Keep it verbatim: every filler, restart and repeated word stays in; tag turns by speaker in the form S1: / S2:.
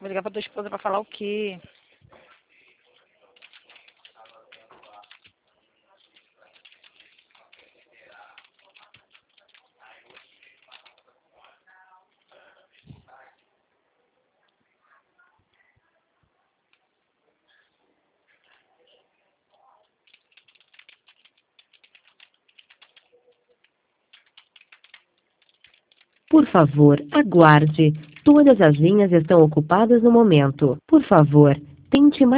S1: Vou ligar pra tua esposa pra falar o quê?
S2: Por favor, aguarde. Todas as linhas estão ocupadas no momento. Por favor, tente mais.